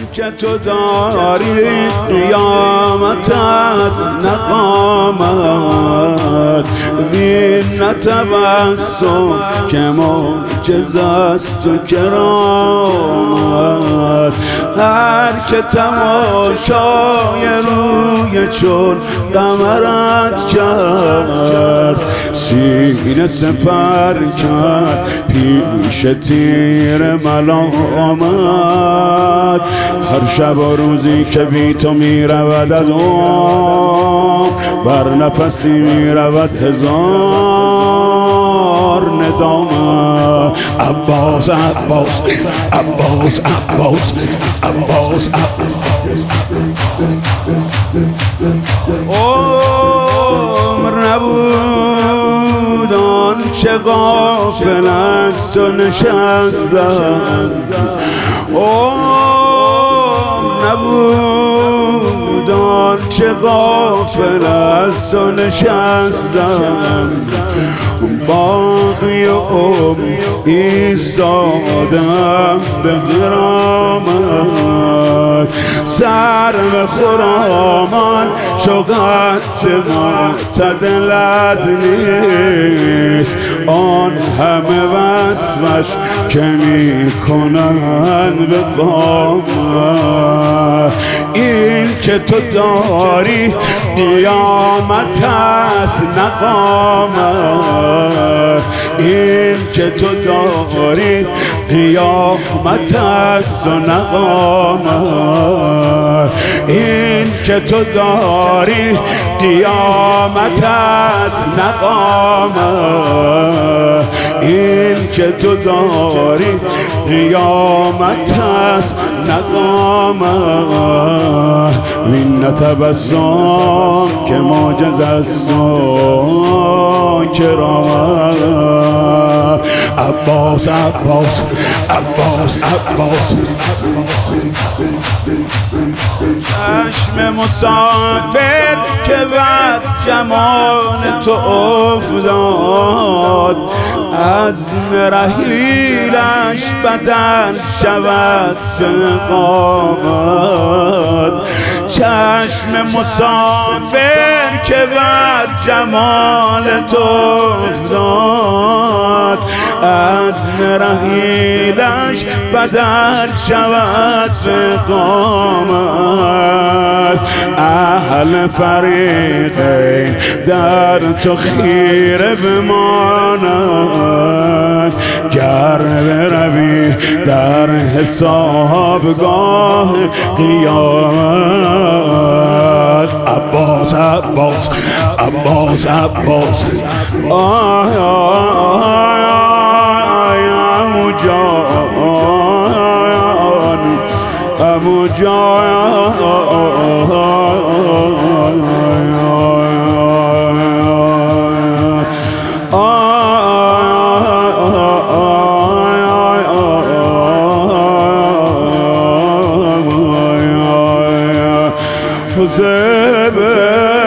که تو داری قیامت از نقامت، وین نتبسم که معجز است و کرامت. هر که تماشای روی چون قمرت کرد، سینه سپر کرد پیش تیر ملامت. هر شب و روزی که بی تو می رود از عمر، بر نفسی می رود هزار ندامت. عباس عباس عباس عباس عباس عمر نبود آنچه غافل از تو نشستم، عمر نبود آنچه غافل از تو نشستم. باقی عمر ایستادم به غرامت، سر به خرامان چو قد معتدلت نیست. آن همه وصفش که می کنند به قامت. این که تو داری قیامت است نقامت، این که تو داری قیامت است و نقامت. این که تو داری قیامت است نقامت، این که تو داری قیامت است نقامت. وین نتبسم که معجز است و کرامت. عباس عباس عباس عباس چشم مسافر که بر جمال تو افتاد، عزم رحیلش بدل شود اقامت. چشم مسافر که بر جمال تو افتاد، عزم رحیلش بدل شود اقامت. اهل فریقین در تو خیره بمانند، گر بروی در حسابگاه قیامت. عباس عباس عباس عباس آی آی عمو جان عمو جان Huzebe